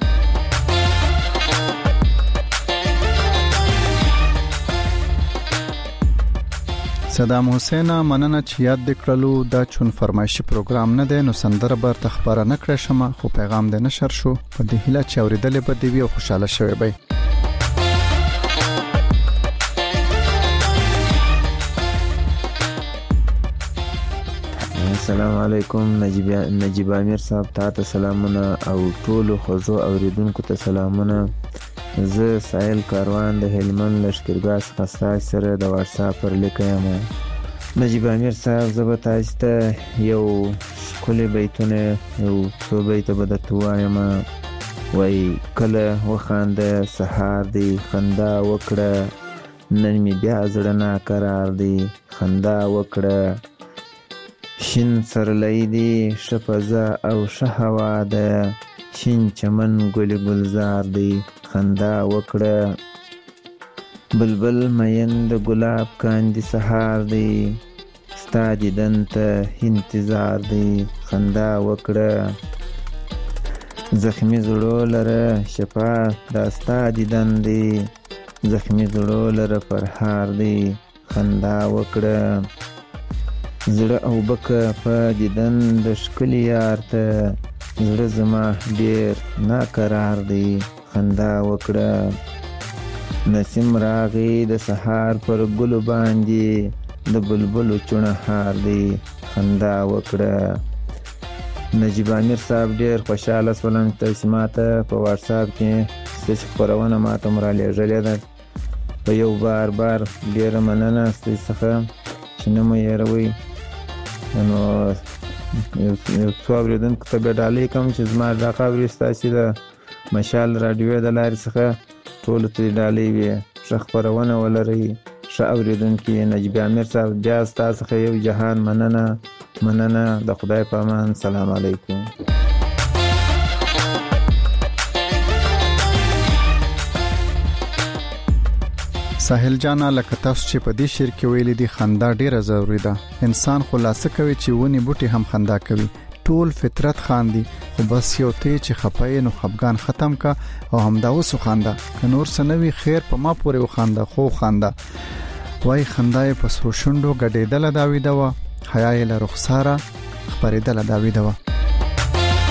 صدام حسین مننه چې یاد دکړلو دا چون فرمایشي پروګرام نه دی، نو سندره بر تخبره نکړه شمه، خو پیغام دې نشر شو. په دې هیله چې اوریدلې به دی او خوشاله شوي به. السلام علیکم نجیب امیر صاحب، تاسو سلامونه او ټول خوږو اوریدونکو ته سلامونه. زه سایل کاروان د هلمند لشکرګاه څخه سره د واتس اپ پر لیکم. نجیب امیر صاحب، زه به تاسو ته یو ښکلی بیتونه یو څو بیته به درته وایم. وایي کله وخانده سهار دی خندا وکړه، نن مې بیا زړه ناقرار دی خندا وکړه، شین سرلی دی ښه فضا او ښه هوا ده، شین چمن ګل ګلزار دی خندا وکړه، بلبل مین د ګلاب کاندي سهار دی، ستا دیدن ته انتظار دی خندا وکړه، زخمی زړو لره شفا دا ستا دیدن دی، زخمی زړو لره فرهار دی خندا وکړه، زړه او بکه په دیدن د ښکلي یار ته، زړه زما ډیر ناقرار دی خندا وکړه، نسیم راغی د سهار پر ګلو باندې، د بلبلو چونه هار دی خندا وکړه. نجیب امیر صاحب ډیر خوشاله شولم چې تاسو ماته په واتس اپ کې څه خبرونه ماته مرالېږلې ده. په یو بار ډیره مننه ستاسو څخه چې نه مې هېروئ. نو یو څو اورېدونکو ته به ډالۍ کوم چې زما دا خبرې ستاسو د مشال راډیو د لارې څخه ټولو ته ډالۍ وي. ښه خپرونه ولرئ. ښه اورېدونکي نجیب امیر صاحب، بیا ستاسو څخه یو جهان مننه. د خدای په امان. سلام علیکم. ساحل جانا، لکه تاسو چې په دې شعر کې ویلي دي خندا ډیره ضروری ده. انسان خلاصه کوي چې ونی بوټي هم خندا کوي، ټول فطرت خاندي، خو بس یو ته چې خپای نو خفګان ختم کا او همدا وسو خندا، که نور سنوي خیر په ما پورې وخاندا خو خندا. وای خندای په سرو شوندو ګډېدل داوي دوا، حیا له رخساره خبرېدل داوي دوا.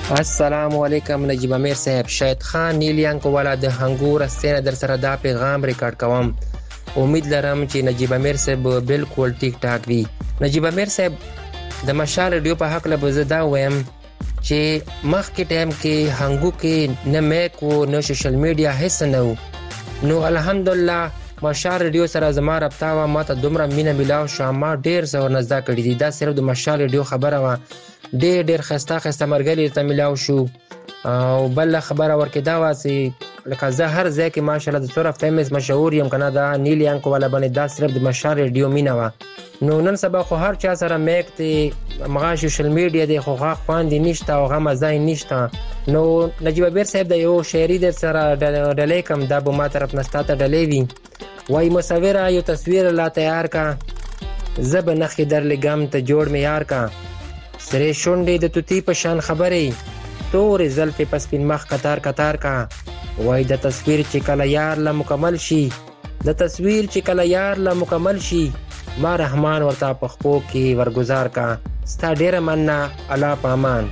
السلام علیکم نجیب امیر صاحب. شاید خان نیلیانکو والا د هنګور استنه در سره دا پیغام ریکارډ کوم. امید لرم چې نجیب امیر صاحب بالکل ټیک ټاک وي. نجیب امیر صاحب د مشال ریډیو په حق له بزدا ویم چې مخکې ټایم کې هنګو کې نه میک او نه سوشل میډیا هیڅ نه و. نو الحمدلله مشال ریډیو سره زما رابطه و، ما ته دومره مینه ملاو شو، ما ډیر څه ورنزده کړي دي. دا صرف د مشال ریډیو خبره وه. ډیر خسته ملګري ته ملاو شو. او بل خبره ورکې دا وه چې لکه زه هر ځای کې ماشاءالله د څومره فیمس مشهور یم که نه، دا نیلیانکو والا باندې دا صرف د مشال ریډیو مینه وه. نو نن سبا خو هر چا سره میک دی، مغه سوشل میډیا دی، خو هغه خوند نشته او هغه مزه نشته. نو نجیب امیر صاحب د یو شاعري در سره ډلې کم، دا به ما طرف نه ستا ته ډلې وي. وای مصوره یو تصویر لا تیار کا، زه به نښې درلګم ته جوړ معیار کا. سرې شونډې د توتي په شان خبرې، تورې زلفې په سپین مخ قطار قطار کا. وای د تصویر چې کله یار له مکمل شي، د تصویر چې کله یار له مکمل شي، ما رحمان ورته په خپو کې ورګزار کا. ستا ډیره مننه، الله په امان.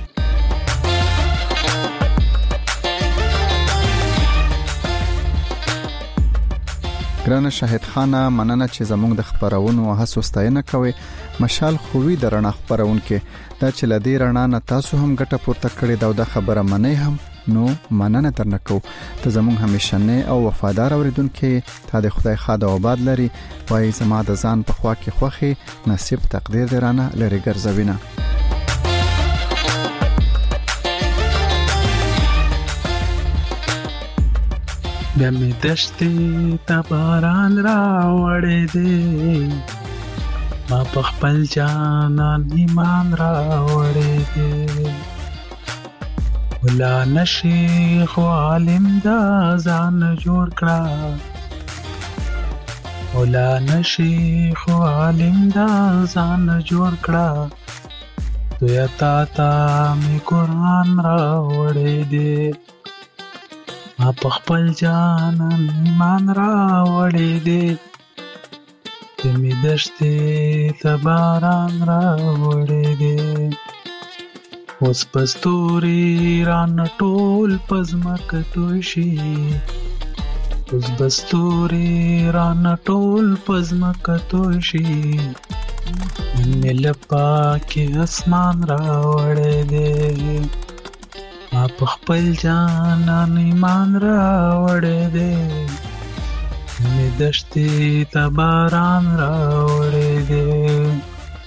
ګرانه شاهد خانه، مننه چې زموږ د خبرونو هڅو ستاینه کوي. مشال خووي د رڼا خبرونکو دا چې لدی رڼا نه تاسو هم ګټه پورته کړې دا د خبره منئ هم، نو مننه درنه کو. ته زموږ همیشنه او وفادار اوریدونکو ته د خدای خاطر او آباد لري. وای زما د ځان په خوا کې خوخي نصیب تقدیر درانه لري ګرځوینه. بیا می دشتې ته باران راوړې دی، ما په خپل جانان ایمان راوړې دی. ولا نشي خو عالم دا ځان جوړ کړه، ولا نشي خو عالم دا ځان جوړ کړه. دوی تا می قرآن راوړې دی، ما په خپل جانان ایمان راوړې دی. می دشتې ته باران راوړې دی، اوس بستوري رانه ټول پزمکه توی شي، اوس بستوري رانه ټول پزمکه توی شي. مې لپا کې اسمان راوړې دی، ما په خپل جانان ایمان راوړې دی. می دشتې ته باران راوړې دی،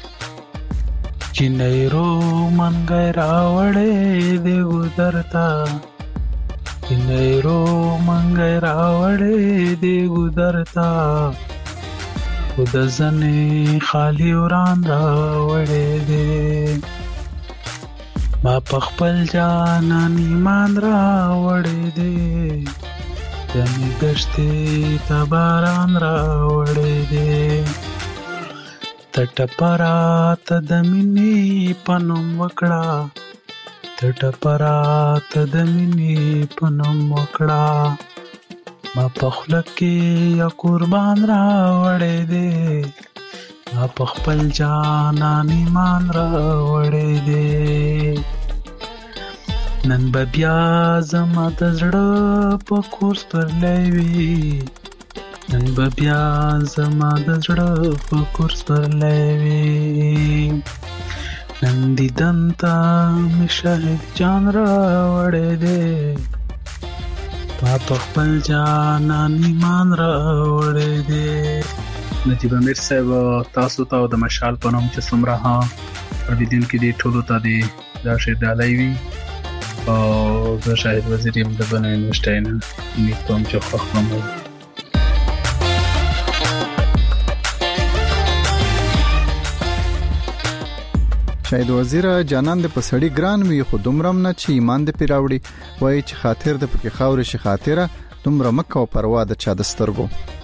چینایرو منګی راوړې دی ګودر ته، چینایرو منګی راوړې دی ګودر ته. خو د زنې خالی وران راوړې دی، ما په خپل جانان ایمان راوړې دی. دمی دشتې ته باران راوړې دی، ته ټپرات د مینې په نوم وکړه، ته ټپرات د مینې په نوم وکړه. ما په خوله کې یا قربان راوړې دی، ما په خپل جانان ایمان راوړې دی. نن به بیا زما د زړه په کور سپرلی وي، نن به بیا زما د زړه په کور سپرلی وي. نن دیدن ته مې شاهد جان راوړی دی، ما په خپل جانان ایمان راوړی دی. نجیب امیر صاحب تاسو ته د مشال په نوم چې څومره اوریدونکي دي ټولو ته دې دا شعر ډالۍ وي. او زه شاهد وزیر یم د بنو یونیورسټۍ نه، امید کوم چې خوښ به مو وي. شاهد وزیر جانان د پسړی ګران وي، خو دومره نه چې ایمان د پیراوړي. وای چې خاطر د پکې خاور شي خاطره، دومره مکه او پروا د چا د سترګو.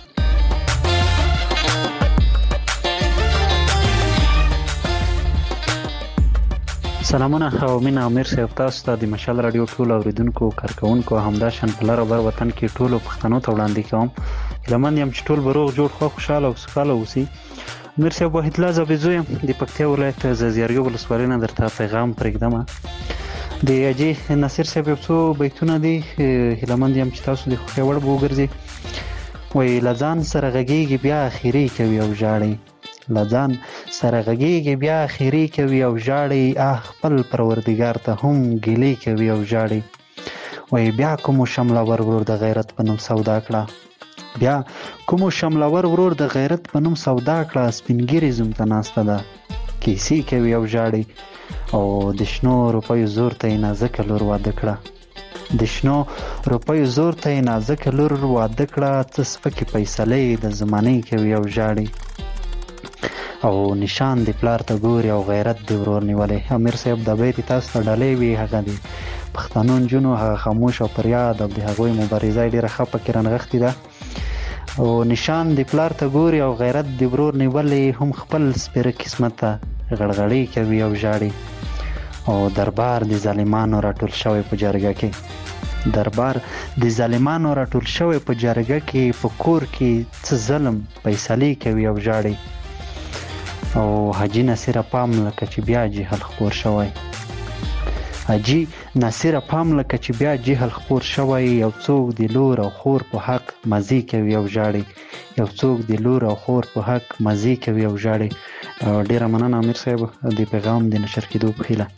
سلامونه او مینه امیر صاحب تاسو ته د مشال رادیو ټول اوریدونکو کارکونکو همدا شان په لاره بر وطن کې ټولو پښتنو ته وړاندې کوم. هیلمن یم چې ټول بروغ جوړ خو خوشاله او سوکاله اوسئ. امیر صاحب وحید الله زبیزو یم د پکتیا ولایت زیارګو ولسوالۍ نه درته پیغام پرېږدم. د اجي ناصر صاحب یو څو بیتونه دي هیلمند یم چې تاسو د خوښې وړ به وګرځي. وایي له ځان سره غږېږي بیا اخري کوي او ژاړي، له ځان سره غږېږي بیا اخري کوي او ژاړي، خپل پروردګار ته هم ګیلې کوي او ژاړي. وایي بیا کومو شملور ورور د غیرت په نوم سودا کړه، بیا کومو شملور ورور د غیرت په نوم سودا کړه، سپینګیري زوم ته ناسته ده کیسې کوي او ژاړي. او د شنو روپیو زور ته یې نازکه لور واده کړه، د شنو روپیو زور ته یې نازکه لور واده کړه، څه سپکې فیصلې د زمانې کوي او ژاړي. او نشان د پلار ته ګوري او غیرت د ورور نیولې. امیر صاحب دا بیت تاسو ته ډالۍ وي، هغه د پښتنو نجونو هغه خاموش او پریاد او د هغوی مبارزه ډېره ښه پکې رانغښتې ده. او نشان د پلار ته ګوري او غیرت د ورور نیولې، هم خپل سپېره قسمت ته غړغړې کوي او ژاړي. او دربار د ظالمانو راټول شوی په جرګه کې، دربار د ظالمانو راټول شوی په جرګه کې، په کور کې څه ظلم فیصلې کوي او ژاړي. او حاجي ناصر پام لکه چې بیا جهل خپور شوی، حاجي ناصر پام لکه چې بیا جهل خپور شوی، یو څوک د لور او خور په حق مزي کوي او ژاړي، یو څوک د لور او خور په حق مزي کوي او ژاړي. ډیره مننه امیر صاحب د پیغام د نشر کېدو په هیله.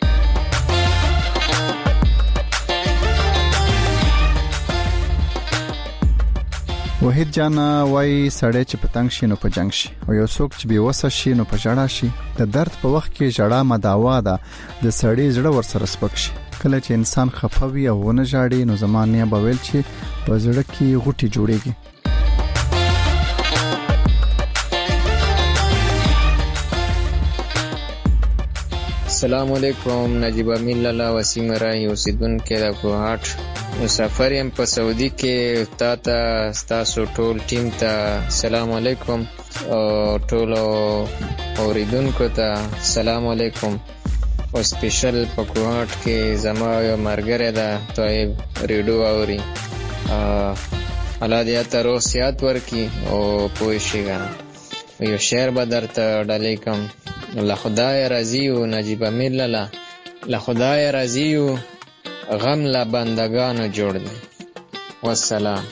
وحید جانا وای سړی چې پتنګ شي نو په جنگ شي، او یو څوک چې بې وسه شي نو په ژړا شي. د درد په وخت کې ژړا مداوا ده، د سړی زړه ورسره سپک شي. کله چې انسان خفه وي او ونه ژاړي نو زمانه به ویل چې په زړه کې غوټي جوړيږي. السلام علیکم، نجیب امین لالا وسیم راهی اوسیدونکو د کوهاټ مسافر یم په سعودي کې. تا ستاسو ټول ټیم ته سلام علیکم، او ټول اوریدونکو ته سلام علیکم. او سپیشل په کوهاټ کې زما یو مرګره ده طيب ریډیو اوري، الله دې ته روغ صحت ورکړي او پوه شي. یو شعر به درته ډالۍ کوم. له خدای راضي یو نجیب امین لالا، له خدای راضي یو غم له بندگانو جوړ دی. والسلام.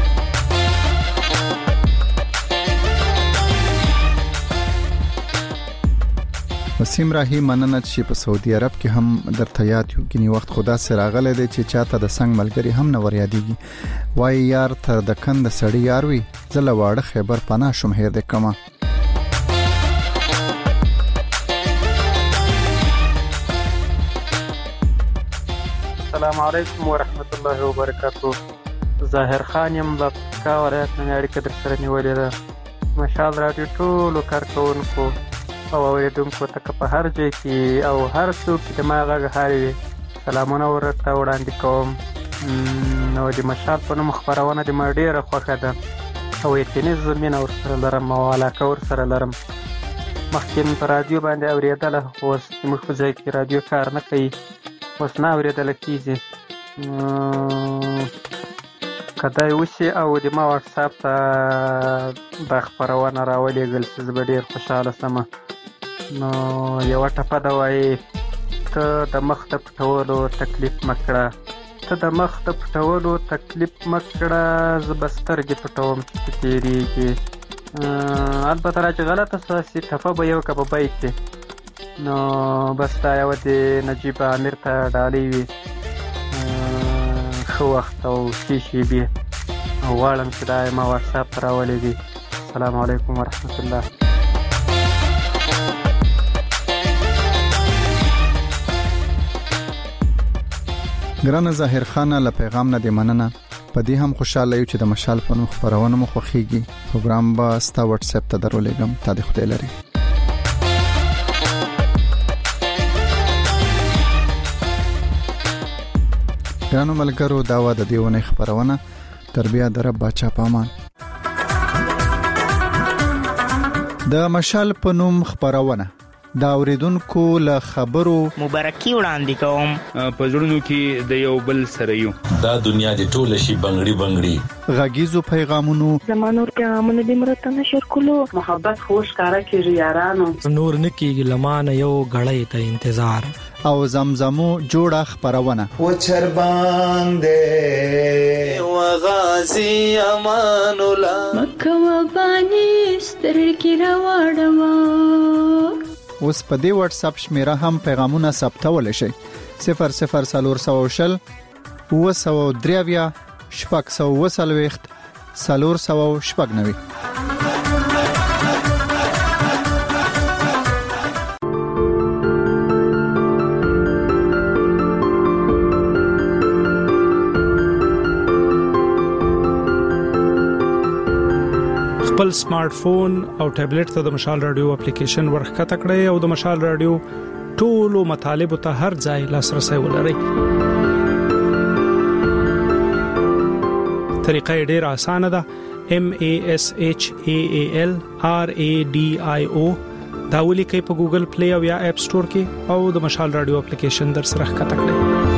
وسیم راهی مننه چې په سعودي عرب کې هم درته یاد یو کینی وخت خدا سره راغله دی چې چاته د څنګه ملګری هم نه وریاديږي. وای یار تر د کند سړی یار وي، زله واړه خیبر پنا شوم هیر د کما. السلام علیکم ورحمت الله وبرکاتو. ظاهر خان یم له پکا ولایت نه اړیکه در سره نیولې ده. مشال راډیو ټولو کارکونکو او اوریدونکو ته په هر ځای کې او هر څوک چې ما غږ هاري سلامونه ورته وړاندې کوم. نو د مشال په نوم خبرونه د ما ډیره خوښه ده او یقیني زمینه ورسره لرم او علاقه ورسره لرم. مخکې په رادیو باندې اوریدله، اوس موږ په ځای کې رادیو کار نه کوي، اوس نه اوریدل کیږي. کدی وشي او د ما واتساپ ته دا خبرونه راولېږل چې زه به ډېر خوشحاله شم. نو یوه ټپه ده وایي، ته د مخ د پټولو تکلیف مه کړه، ته د مخ د پټولو تکلیف مه کړه، زه به سترګې پټوم چې تېرېږي. البته را چې غلطه سوه ټپه به یو که په بیت دی. نو بس دا یوه د نجیب امیر ته ډالۍ وي. ښه وخت او ښې شېبې غواړم چې دا ما واتساپ ته راولېږي. السلام علیکم ورحمت الله. ګرانه ظاهر خان له پیغام نه دی مننه. په دې هم خوشاله یو چې د مشال په نوم خبرونه مو خوښیږي. پروګرام به ستا واتس اپ ته درولېږم. تا دې خدای لري. ګرانو ملګرو، دا و د دیونه خبرونه. تربیه در رب بچا پامان. د مشال په نوم خبرونه دا اوریدونکو له خبرو مبارکي وړاندې کوم. په ژوندو کې د یو بل سره یو، دا دنیا د ټول شي بنگړي بنگړي. غږیزو پیغامونو زمانور پیغامونه د مرته نشر کولو، محبت خوش کارا کیږي یارانو، نور نکیږي لمانه یو غړې ته انتظار. او زمزمو جوړه خبرونه و چربان دې و غازی امان الله مکه و بانی سترګې راوړما. اوس په دې واتس اپ شمیره هم پیغامونه ثبتول شي 00420 903 490 490. خپل سمارټ فون او ټابلیټ ته د مشال رادیو اپلیکیشن ورخکته کړئ او د مشال رادیو ټولو مطالب ته هر ځای لاسرسي ولرئ. طریقه ډېر اسانه ده. MASHALRADIO دا ولیکئ په ګوګل پلی او یا اپ سٹور کې او د مشال رادیو اپلیکیشن در سره ښکته کړئ.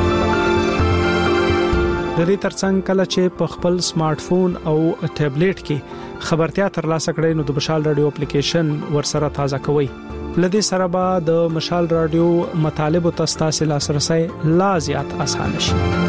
د دې ترڅنګ کله چې په خپل سمارټ فون او ټابلیټ کې خبرتیا ترلاسه کړئ نو د مشال رادیو اپلیکیشن ورسره تازه کوئ. لدې سره به د مشال رادیو مطالب او تاسو لاسرسي لا زیات اسانه شي.